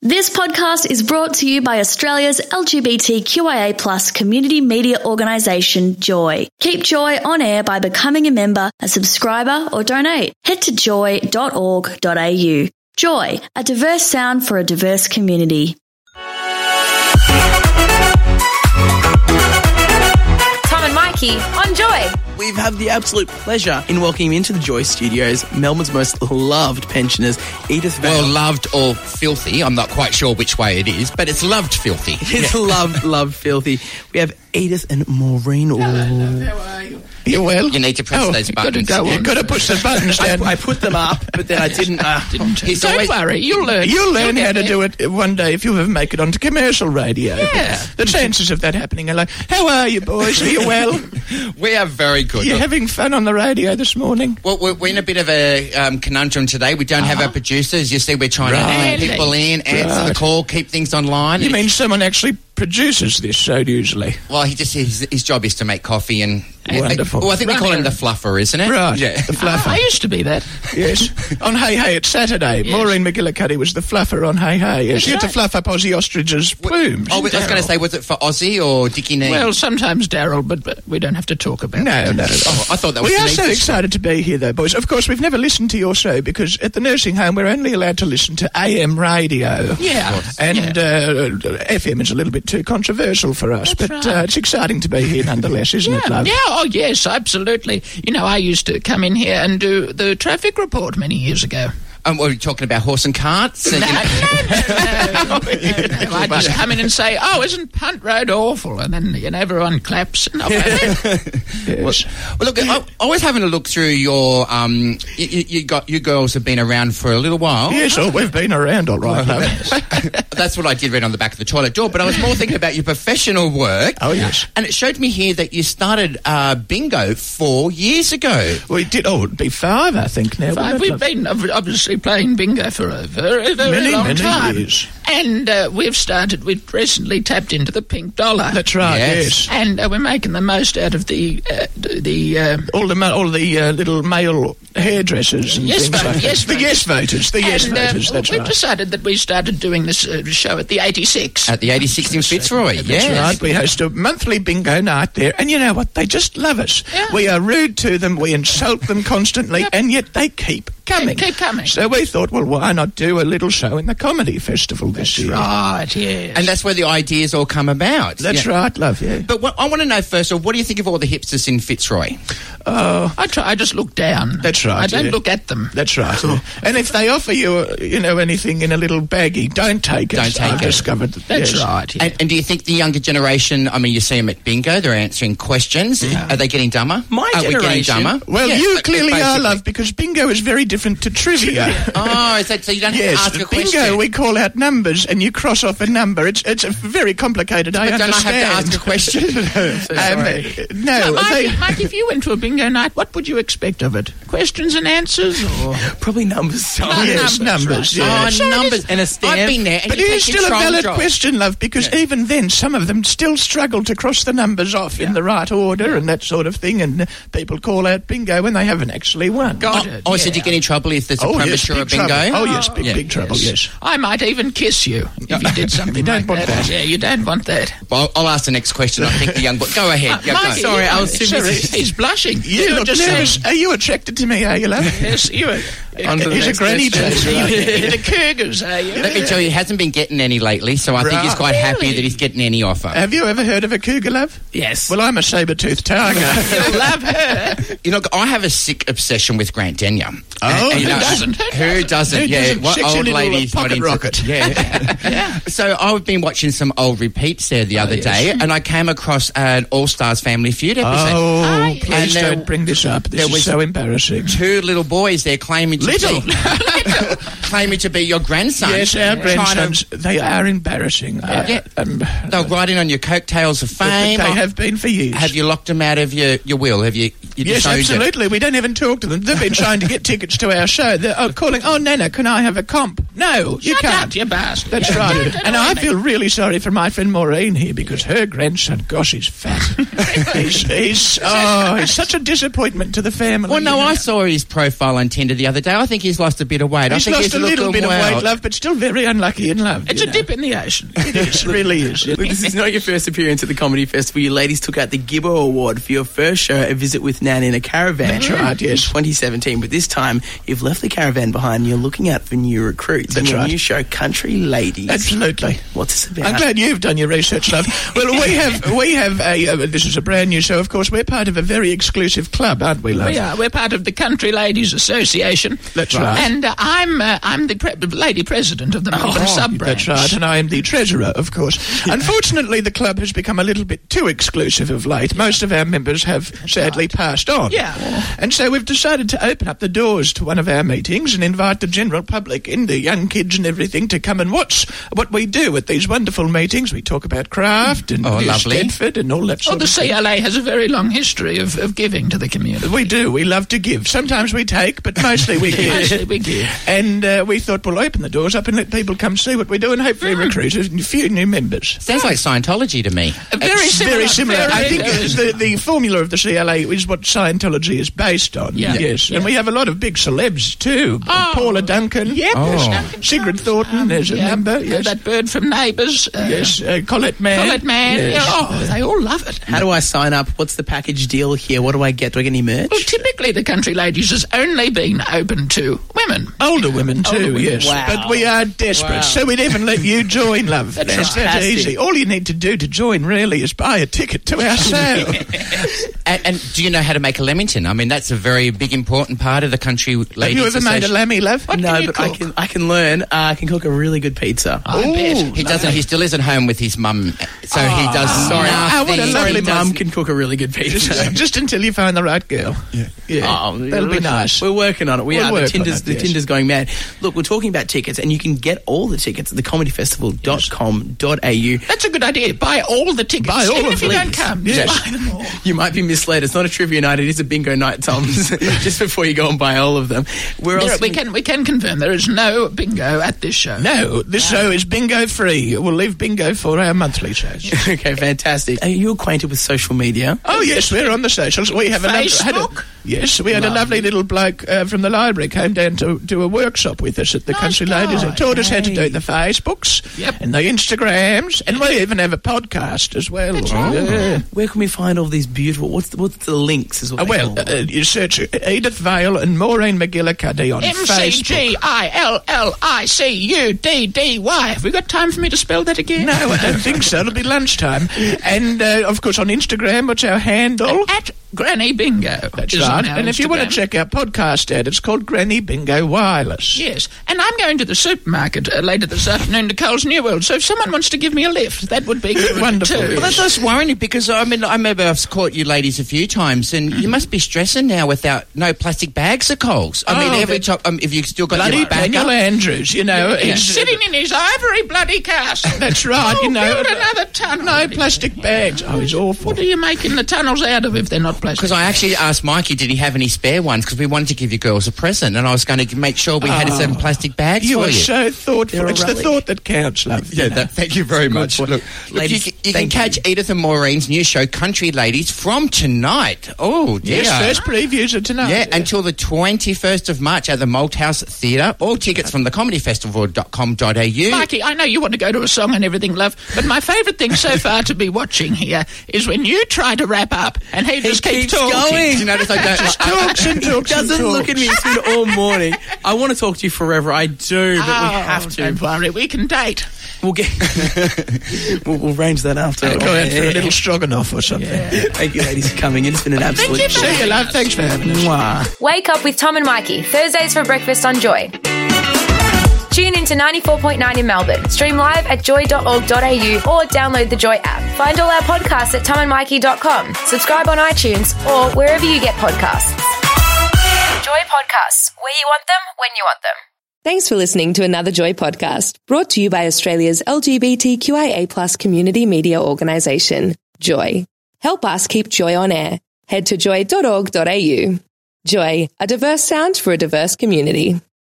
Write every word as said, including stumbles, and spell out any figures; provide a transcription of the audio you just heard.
This podcast is brought to you by Australia's L G B T Q I A plus community media organisation, Joy. Keep Joy on air by becoming a member, a subscriber or donate. Head to joy dot org dot a u. Joy, a diverse sound for a diverse community. Tom and Mikey on Joy. We've had the absolute pleasure in welcoming into the Joy Studios Melbourne's most loved pensioners, Edith Vale. Well, loved or filthy. I'm not quite sure which way it is, but it's loved filthy. It's loved, loved filthy. We have Edith and Maureen. Hello, love, how are you? You well? You need to press oh, those buttons. Gotta go You've got to push the buttons down. I, I put them up, but then I didn't. Uh, didn't He's Don't always, worry, you'll learn. You'll learn you'll how to there. do it one day if you ever make it onto commercial radio. Yeah. The chances of that happening are like, how are you, boys? Are you well? We are very good. You're having fun on the radio this morning? Well, we're, we're in a bit of a um, conundrum today. We don't uh-huh. have our producers. You see, we're trying right. to get people in, answer right. the call, keep things online. You mean someone actually produces this show usually? Well, he just his, his job is to make coffee and... Wonderful. Well, I think we call him the fluffer, isn't it? Right, yeah. the fluffer. I used to be that. Yes. On Hey Hey, it's Saturday. Yes. Maureen McGillicuddy was the fluffer on Hey Hey. Yes, she had to fluff up Ozzy Ostrich's plumes. Oh, I was going to say, was it for Ozzy or Dickie Nee? Well, sometimes Daryl, but, but we don't have to talk about no, it. No, no. Oh, I thought that was We are Denise. so excited to be here, though, boys. Of course, we've never listened to your show because at the nursing home we're only allowed to listen to A M radio. Yeah. And yeah. Uh, F M is a little bit too controversial for us, That's but right. uh, it's exciting to be here nonetheless, isn't yeah. it, love? Yeah, oh, yes, absolutely. You know, I used to come in here and do the traffic report many years ago. Um, what are we talking about, horse and carts? No, no, no, no, no, no. I just come in and say, oh, isn't Punt Road awful? And then, you know, everyone claps. And yes. well, well, look, I, I was having a look through your... Um, you, you, got, you girls have been around for a little while. Yes, oh, we've been around all right, love. That's what I did read on the back of the toilet door, but I was more thinking about your professional work. Oh, yes. And it showed me here that you started uh, bingo four years ago. We did, oh, it'd be five, I think, now. Five. We've been, obviously, playing bingo for a very, very many, long many time. Years. And uh, we've started, we've recently tapped into the pink dollar. That's right, yes. yes. And uh, we're making the most out of the... Uh, the uh, all the all the uh, little male hairdressers and yes, things vote, like that. yes, The yes voters, the yes and, voters, uh, that's we've right. decided that we started doing this uh, show at the eighty-six. At the eighty-six in Fitzroy, That's yes. right. We host a monthly bingo night there, and you know what? They just love us. Yeah. We are rude to them, we insult them constantly, Yep. and yet they keep coming. Keep coming. So we thought, well, why not do a little show in the comedy festival this That's year? right, yes. And that's where the ideas all come about. That's Yeah. right, love, yeah. But what, I want to know first of all, what do you think of all the hipsters in Fitzroy? Oh, I try. I just look down. That's right, I don't yeah. look at them. that's right. yeah. And if they offer you, uh, you know, anything in a little baggie, don't take it. Don't take I've it. discovered that. That's yes. right. Yeah. And, and do you think the younger generation, I mean, you see them at bingo, they're answering questions. Are they getting dumber? My are we getting generation- dumber? Well, Yeah, you but- clearly are, basically. love, because bingo is very different to trivia. Oh, is that so you don't Yes, have to ask a bingo, question? we call out numbers and you cross off a number. It's it's a very complicated, I But don't I have understand. to ask a question? um, no, Mike, they, Mike, if you went to a bingo night, what would you expect of it? Questions and answers? Or? Probably numbers. No, yes, numbers, right. yeah. Oh, So it numbers. is- and a stamp. I've been there. And But you it take is still a control valid job. question, love, because Yeah. even then, some of them still struggle to cross the numbers off in the right order and that sort of thing, and people call out bingo when they haven't actually won. Got Oh, it, oh so yeah. do you get in trouble if there's a Oh, yes, premature big bingo? trouble. Oh, yes, big, Yeah. big trouble, yes. I might even kiss you if you did something You don't like want that. Yeah, you don't want that. Well, I'll ask the next question. I think the young boy... Go ahead. Yeah, Mike, go. Sorry, you I know, was too sorry, busy. He's blushing. You You're look just nervous. saying- Are you attracted to me, are you, love? Yes, you are. On to the He's a next granny question. taste. The Cougars, are you? Let me tell you, he hasn't been getting any lately, so I think he's Right. quite happy Really? that he's getting any offer. Have you ever heard of a cougar, love? Yes. Well, I'm a saber-toothed tiger. You'll love her. You know, I have a sick obsession with Grant Denyer. Oh, And- and, who you know, doesn't? Who doesn't? Who yeah, doesn't? what Sexy old little lady's not pocket into rocket. Yeah. Yeah. So I've been watching some old repeats there the other yes. day, and I came across an All Stars Family Feud episode. Oh, Hi. please And there- don't bring this up. This there is was- so embarrassing. Two little boys there claiming to Little? be claiming to be your grandson. Yes, our Trying to- grandsons, they are embarrassing. Yeah. Uh, um, They're riding on your coattails of but fame. they have been for years. Have you locked them out of your, your will? Have you? you Yes, disowned it? absolutely. We don't even talk to them. They've been trying to get tickets to our show. They're oh, calling, oh, Nana, can I have a comp? No, you Shut can't. up, you bastard. That's Yeah, right. don't- don't And I annoy me. feel really sorry for my friend Maureen here because her grandson, gosh, he's fat. he's, he's, oh, he's such a disappointment to the family. Well, no, you know. I saw his profile on Tinder the other day. say, I think he's lost a bit of weight. He's I think lost he's a little bit well. of weight, love, but still very unlucky in love. It's you a know. dip in the ocean. It is, really is. Well, this is not your first appearance at the Comedy Festival. You ladies took out the Gibbo Award for your first show, A Visit with Nan in a Caravan. That's right, yes. In twenty seventeen, but this time you've left the caravan behind and you're looking out for new recruits. That's in your right. new show, Country Ladies. Absolutely. What's this about? I'm glad you've done your research, love. Well, we have we have a. Uh, this is a brand new show, of course. We're part of a very exclusive club, aren't we, love? We are. We're part of the Country Ladies Association. That's right. And uh, I'm uh, I'm the pre- lady president of the Melbourne sub-branch. That's right, and I am the treasurer, of course. Unfortunately, the club has become a little bit too exclusive of late. Most of our members have sadly passed on. Yeah. And so we've decided to open up the doors to one of our meetings and invite the general public and the young kids and everything to come and watch what we do at these wonderful meetings. We talk about craft and Oh, New lovely. Stedford and all that Well, sort the of thing. C L A has a very long history of, of giving to the community. We do. We love to give. Sometimes we take, but mostly we give. Mostly we give. And uh, we thought we'll open the doors up and let people come see what we do and hopefully recruit a few new members. Sounds like Scientology to me. Very It's similar. Very similar. Very, I think very the, the formula of the C L A is what Scientology is based on. Yeah. Yes. Yeah. And we have a lot of big celebs too. Oh. Paula Duncan. Yep. Oh. Sigrid Thornton, there's a Yeah, member. uh, Yes. That bird from Neighbours. Uh, yes. Uh, Colette Mann. Colette Mann. Yes. Yeah, oh, they all love it. How do I sign up? What's the package deal here? What do I get? Do I get any merch? Well, typically the Country Ladies has only been open to women. Older women too, Older women. yes. Wow. But we are desperate, Wow. so we'd even let you join, love. That's It's that fantastic. easy. All you need to do to join really is buy a ticket to our sale. And, and do you know how to make a Lamington? I mean, that's a very big, important part of the Country Ladies Have you ever made a Association. lammy, love? What no, can you but I cook? can I can learn. Uh, I can cook a really good pizza. I bet. He doesn't. He still isn't home with his mum, so he does. sorry. nothing. Oh, what a Sorry, lovely He does- Mum can cook a really good pizza. Just, just until you find the right girl. Yeah. Yeah. Oh, That'll be nice. We're working on it. We We'll are. work The on Tinder's, it, the yes. Tinder's going mad. Look, we're talking about tickets, and you can get all the tickets at the comedy festival dot com dot a u. That's a good idea. Buy all the tickets. Buy all Even of if you these. don't come, Yes. just buy them all. You might be misled. It's not a trivia night. It is a bingo night, Tom. Just before you go and buy all of them. We're There- also we can we can confirm there is no bingo at this show. No, this show is bingo free. We'll leave bingo for our monthly shows. Okay, fantastic. Are you acquainted with social media? Oh yes, we're on the socials. We have a lo- had a, Facebook? yes, we had a lovely little bloke uh, from the library came down to do a workshop with us at the Nice Country guy. Ladies and taught us how to do the Facebooks Yep. and the Instagrams, and we even have a podcast as well. Yeah. Where can we find all these beautiful? What's the, what's the links? Is what Uh, they well, call uh, them. you search Edith Vale and Maureen McGillicuddy on M C Facebook. G I L L I C U D D Y. Have we got time for me to spell that again? No, I don't think so. It'll be lunchtime. And, uh, of course, on Instagram, what's our handle? At Granny Bingo. That's is on right. our And if you want to Instagram. check our podcast ad, it's called Granny Bingo Wireless. Yes, and I'm going to the supermarket uh, later this afternoon to Coles New World, so if someone wants to give me a lift, that would be good Wonderful. too. Well, that does worry me because I mean I remember I've caught you ladies a few times, and you must be stressing now without no plastic bags of Coles. I Oh, mean, every that- time um, if you've still got Bloody your Daniel backup. Andrews, you know. He's he's- sitting in his ivory bloody castle. That's right, Oh, you know. build another tunnel. No plastic bags. Oh, he's awful. What are you making the tunnels out of if they're not plastic? Because I actually asked Mikey, did he have any spare ones? Because we wanted to give you girls a present, and I was going to make sure we had Oh. some plastic bags You for are you. so thoughtful. They're a It's the relic. thought that counts, love. Yeah, you know. that, thank you very much. point. Look, look, Ladies, you, can- you can thank catch Edith and Maureen's new show, Country Ladies, from tonight. Oh, Yes, yeah. first previews are tonight. Yeah, until the twenty-first of March at the Malthouse Theatre. All tickets from the comedy festival dot com dot a u. Mikey, I know you want to go to a song and everything, love, but my favourite thing so far to be watching here is when you try to wrap up and he, just keeps, keeps talking. going. Did you notice I don't... Just I- I- talks and He talks and doesn't talks. look at me. It's been all morning. I want to talk to you forever. I do, but we Oh, have to. Don't worry, we can date. We'll get. we'll, we'll arrange that after. Go out for a little stroganoff or something. Thank you, ladies, for coming in. It's been an absolute. you, See you, love. Thanks for having us. Mwah. Wake up with Tom and Mikey, Thursdays for breakfast on Joy. Tune in to ninety-four point nine in Melbourne. Stream live at joy dot org dot a u or download the Joy app. Find all our podcasts at tom and mikey dot com. Subscribe on iTunes or wherever you get podcasts. Joy Podcasts, where you want them, when you want them. Thanks for listening to another Joy podcast, brought to you by Australia's L G B T Q I A plus community media organisation, Joy. Help us keep Joy on air. Head to joy dot org dot a u. Joy, a diverse sound for a diverse community.